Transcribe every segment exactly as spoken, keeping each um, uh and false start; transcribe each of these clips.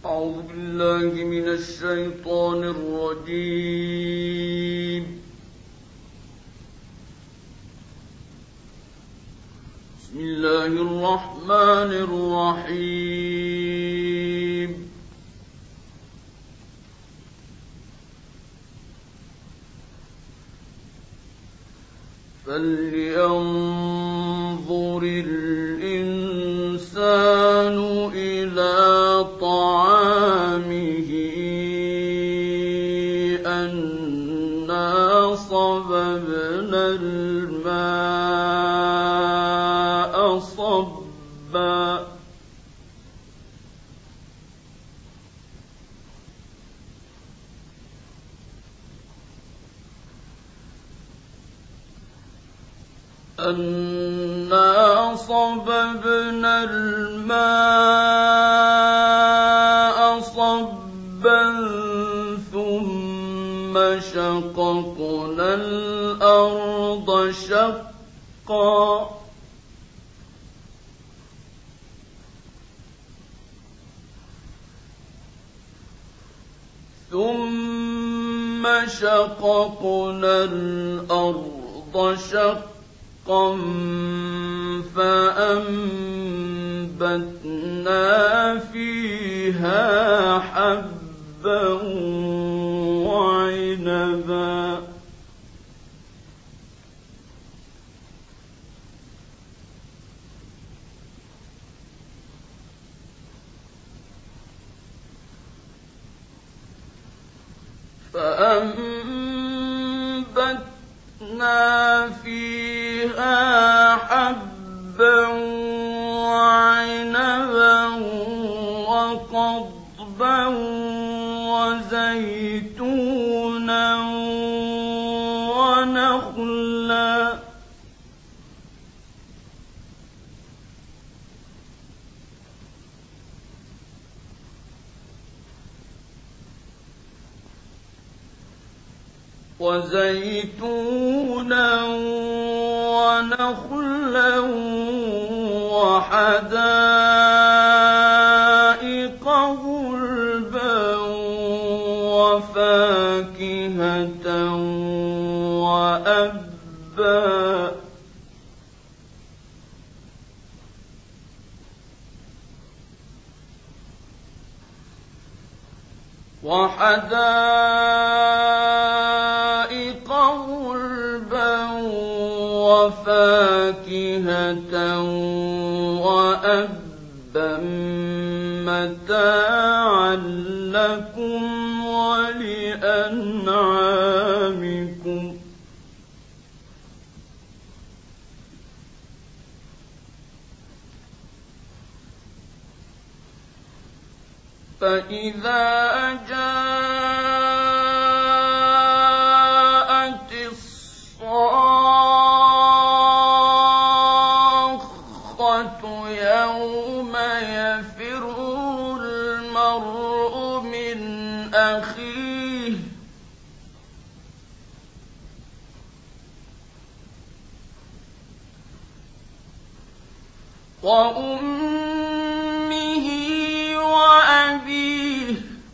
أعوذ بالله من الشيطان الرجيم. بسم الله الرحمن الرحيم. فلينظر الإنسان إلى طعامه أنا صببنا الماء صبا أنا صببنا الماء صبا ثم شققنا الأرض شقا ثم شققنا الأرض شقا فأنبتنا فيها حبا وعنبا فأنبتنا فيها حبا وعنبا وقضبا وزيتونا ونخلا وزيتونا ونخلا وحدائق غلبا وفاكهة وأبا وحدائق غلبا وفاكهة وأبا متاعا لكم ولأنعامكم فإذا جاءت الصاخة يوم يفر المرء من أخيه وأمه وأبيه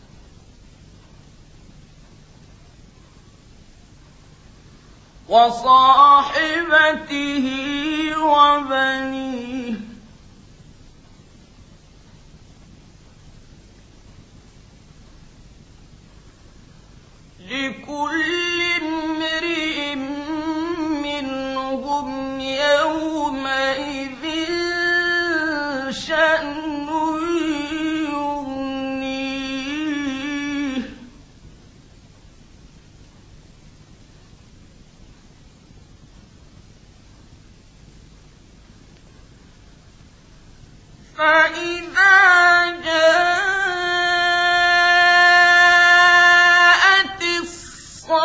وصاحبته وبنيه لكل امرئ منهم يومئذ شأن يغنيه فإذا جاءت الصاخة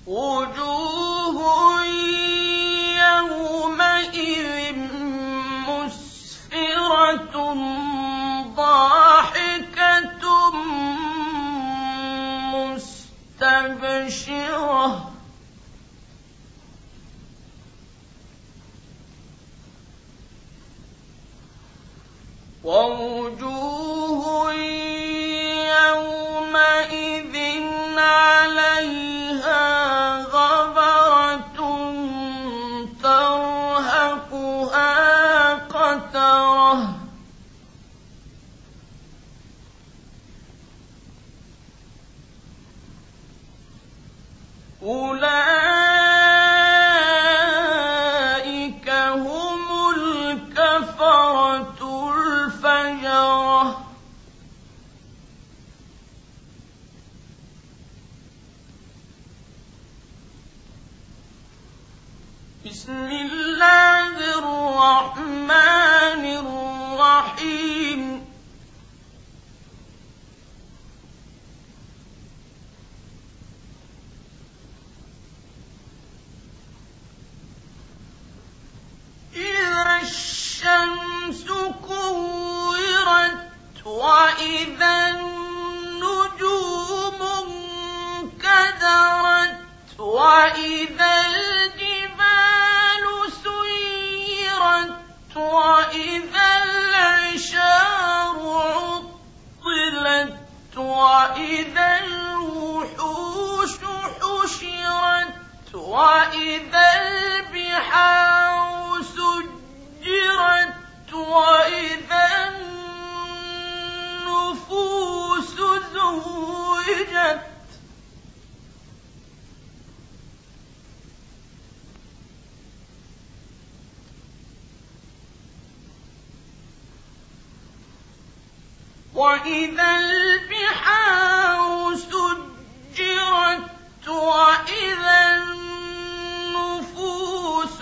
وجوه يومئذ مسفرة ضاحكة مستبشرة ووجوه يومئذ عليها غبرة ترهقها قترة أولئك هم الكفرة الفجرة بسم الله الرحمن الرحيم إذا الشمس كورت وإذا النجوم انكدرت وإذا الجبال سيرت وإذا العشار عطلت وإذا الوحوش حشرت وإذا البحار سجرت وإذا النفوس زوجت وإذا البحار سجرت وإذا النفوس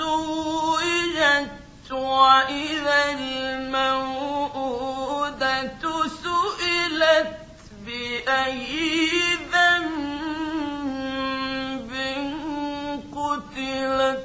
زوجت وإذا الموءودة سئلت بأي ذنب قتلت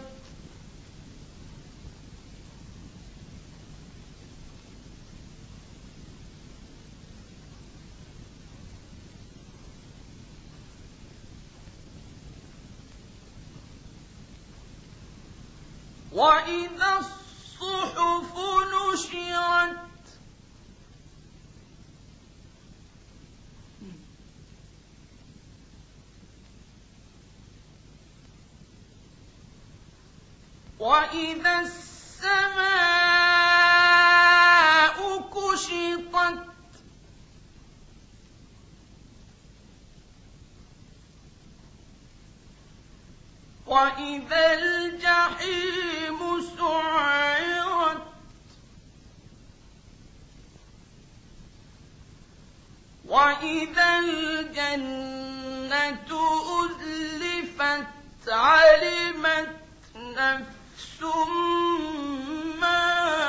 وإذا الصحف نشرت وإذا السماء كشطت وإذا الجحيم سعرت وإذا الجنة أزلفت علمت نفس ما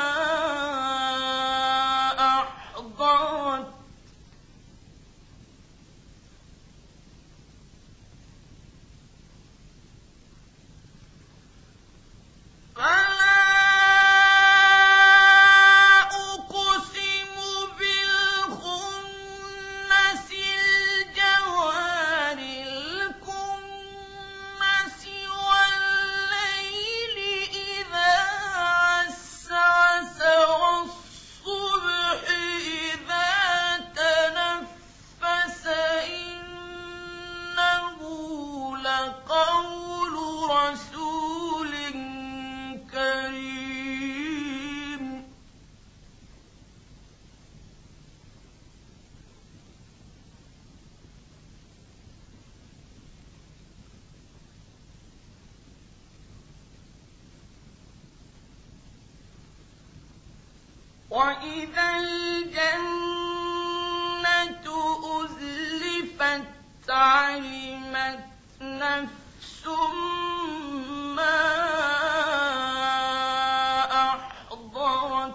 أحضرت فلا أقسم بالخنس الجوار الكنس والليل إذا عسعس والصبح إذا تنفس إنه لقول رسول كريم وإذا الجنة أزلفت علمت نفس ما أحضرت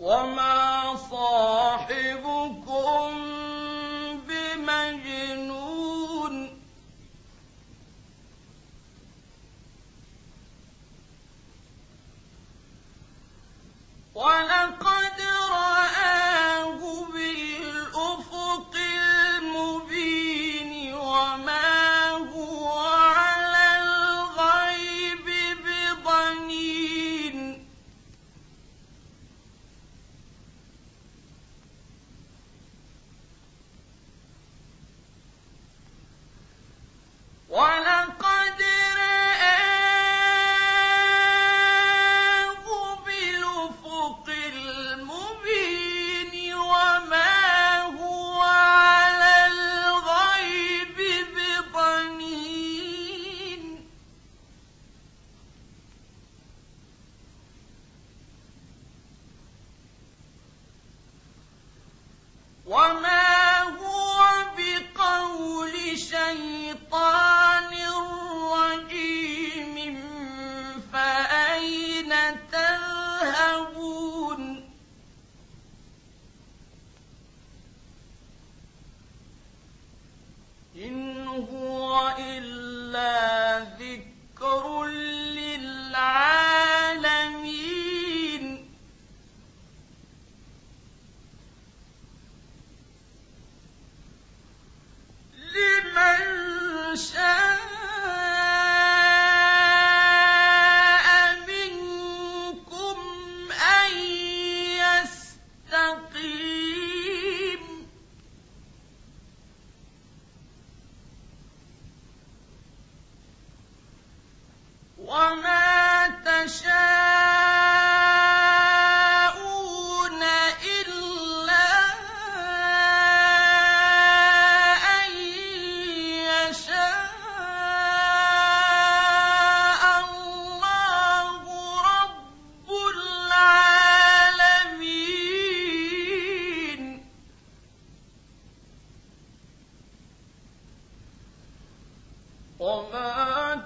وما صاحبكم بمجنون ولقد رآه بالأفق المبين وما هو على الغيب بضنين ولقد رآه بالأفق المبين وما هو على الغيب بضنين وما هو بقول شيطان رجيم فأين تذهبون إن هو إلا ذكر للعالمين لمن شاء منكم أن يستقيم وما تشاءون إلا أن يشاء الله رب العالمين وما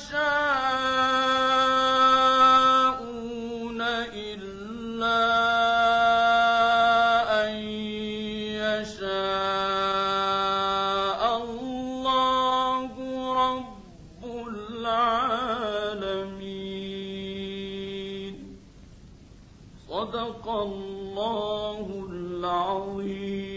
تشاءون إلا أن يشاء الله رب العالمين صدق الله العظيم.